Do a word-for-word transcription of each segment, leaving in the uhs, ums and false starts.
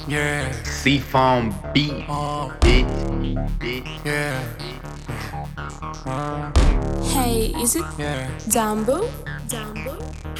Yeah. Seafoam beat. Uh, Bitch. Bitch. yeah. Uh, Hey, is it yeah. Dumbo? Dumbo?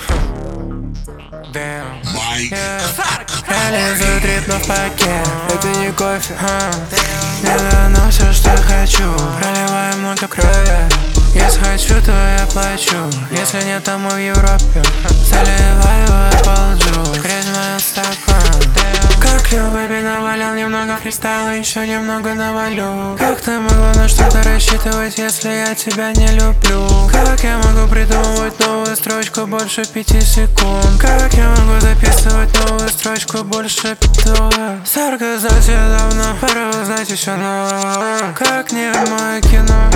Damn. Yeah. Реализую трипно в пакет. Это не кофе. Не дано все, что хочу. Проливаю много крови. Если хочу, то я плачу. Если нет, то мы в Европе. Заливаю Apple грязь моя стакан. Как любви навалил немного фристайла, еще немного навалю. Как ты могла на что-то рассчитывать, если я тебя не люблю? Как я могу придумывать новую строчку больше пяти секунд? Как я могу записывать новую строчку больше пятого? Сарказация давно, пора узнать еще нового. Как не мое кино.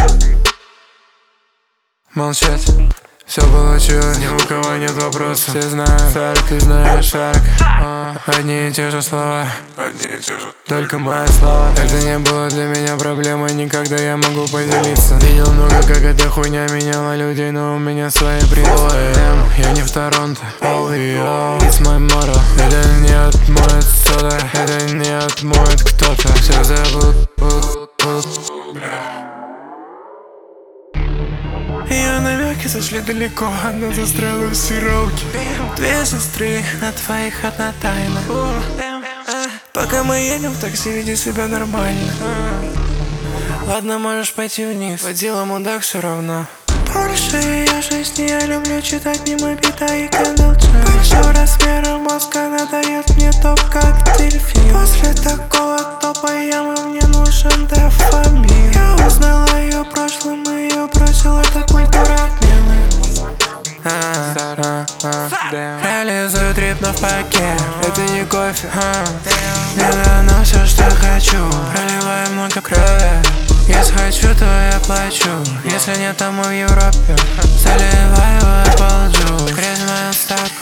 Молчать, все получилось, ни у кого нет вопросов. Все знают, Сарк, ты знаешь, Сарк. а, Одни и те же слова, одни и те же, только мои слова. Это не было для меня проблемой, никогда я могу поделиться. Видел много, как эта хуйня меняла людей, но у меня свои приколы. Я не в Торонто, oh, yo, it's my motto. Это не отмоет сода, это не отмоет кто-то. Все забыл, ее намеки зашли далеко, она застряла в сироке. Две сестры, на твоих одна тайна. Пока мы едем в такси, веди себя нормально. Ладно, можешь пойти вниз, водила мудак все равно. Больше я жизни, я люблю читать мимо бита и кэндлджек. Большого размера мозга надает мне топ, как дельфин. После такого топа ямы мне нужен дофамин. Я узнала ее прошлым, и ее бросил, это культура отмены. Реализую трипно в пакет. Это не кофе. Не дано все, что хочу. Проливаю много крови. Если хочу, то я плачу. Если нет, то мы в Европе. Заливаю Apple грязь моя стакан.